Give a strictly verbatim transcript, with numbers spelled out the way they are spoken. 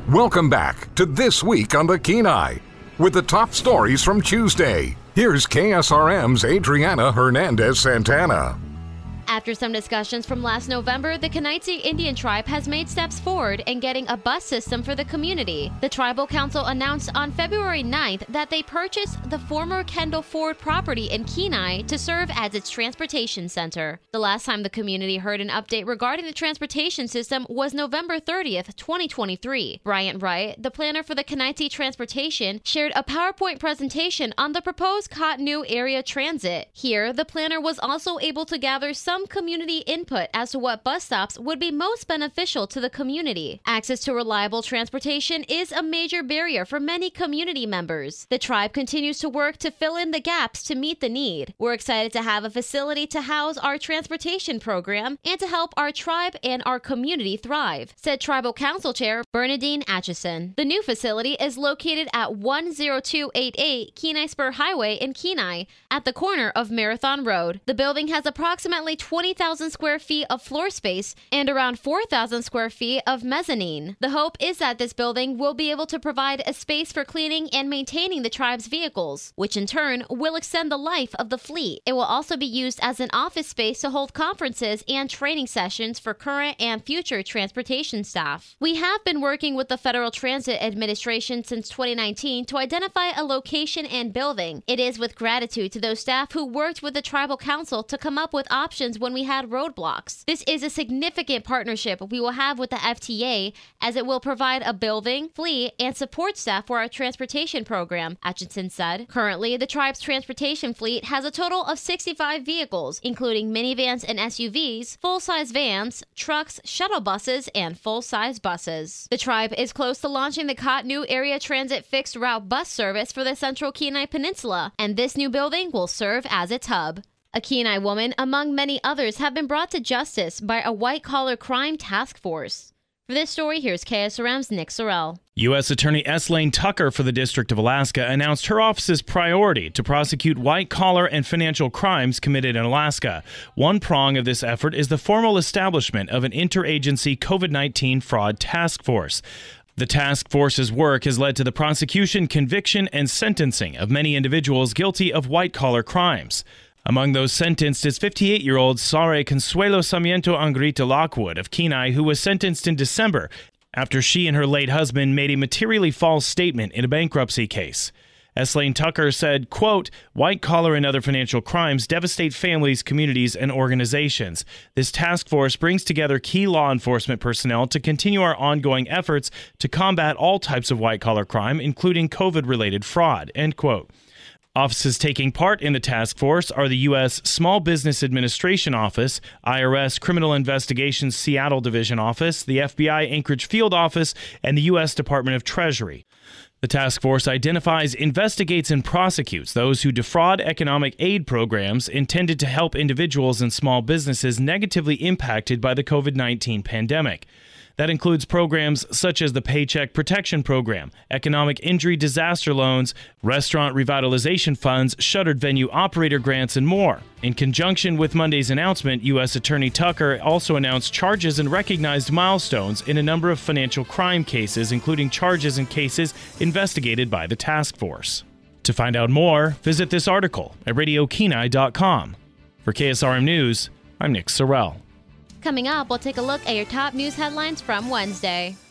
Welcome back to This Week on the Kenai with the top stories from Tuesday. Here's K S R M's Adriana Hernandez Santana. After some discussions from last November, the Kenaitze Indian Tribe has made steps forward in getting a bus system for the community. The Tribal Council announced on February ninth that they purchased the former Kendall Ford property in Kenai to serve as its transportation center. The last time the community heard an update regarding the transportation system was November thirtieth, twenty twenty-three. Bryant Wright, the planner for the Kenaitze Transportation, shared a PowerPoint presentation on the proposed Kahtnu area transit. Here, the planner was also able to gather some community input as to what bus stops would be most beneficial to the community. Access to reliable transportation is a major barrier for many community members. The tribe continues to work to fill in the gaps to meet the need. We're excited to have a facility to house our transportation program and to help our tribe and our community thrive, said Tribal Council Chair Bernadine Atchison. The new facility is located at one oh two eighty-eight Kenai Spur Highway in Kenai, at the corner of Marathon Road. The building has approximately twenty thousand square feet of floor space and around four thousand square feet of mezzanine. The hope is that this building will be able to provide a space for cleaning and maintaining the tribe's vehicles, which in turn will extend the life of the fleet. It will also be used as an office space to hold conferences and training sessions for current and future transportation staff. We have been working with the Federal Transit Administration since twenty nineteen to identify a location and building. It is with gratitude to those staff who worked with the Tribal Council to come up with options when we had roadblocks. This is a significant partnership we will have with the F T A, as it will provide a building, fleet, and support staff for our transportation program, Atchison said. Currently, the tribe's transportation fleet has a total of sixty-five vehicles, including minivans and S U Vs, full-size vans, trucks, shuttle buses, and full-size buses. The tribe is close to launching the Kahtnu Area Transit fixed route bus service for the Central Kenai Peninsula, and this new building will serve as its hub. A Kenai woman, among many others, have been brought to justice by a white-collar crime task force. For this story, here's K S R M's Nick Sorrell. U S Attorney Eslaine Tucker for the District of Alaska announced her office's priority to prosecute white-collar and financial crimes committed in Alaska. One prong of this effort is the formal establishment of an interagency COVID nineteen fraud task force. The task force's work has led to the prosecution, conviction, and sentencing of many individuals guilty of white-collar crimes. Among those sentenced is fifty-eight-year-old Sare Consuelo Sarmiento Angrita Lockwood of Kenai, who was sentenced in December after she and her late husband made a materially false statement in a bankruptcy case. Eslaine Tucker said, quote, "White-collar and other financial crimes devastate families, communities, and organizations. This task force brings together key law enforcement personnel to continue our ongoing efforts to combat all types of white-collar crime, including COVID-related fraud," end quote. Offices taking part in the task force are the U S Small Business Administration Office, I R S Criminal Investigations Seattle Division Office, the F B I Anchorage Field Office, and the U S Department of Treasury. The task force identifies, investigates, and prosecutes those who defraud economic aid programs intended to help individuals and small businesses negatively impacted by the COVID nineteen pandemic. That includes programs such as the Paycheck Protection Program, economic injury disaster loans, restaurant revitalization funds, shuttered venue operator grants, and more. In conjunction with Monday's announcement, U S Attorney Tucker also announced charges and recognized milestones in a number of financial crime cases, including charges in cases investigated by the task force. To find out more, visit this article at radio kenai dot com. For K S R M News, I'm Nick Sorrell. Coming up, we'll take a look at your top news headlines from Wednesday.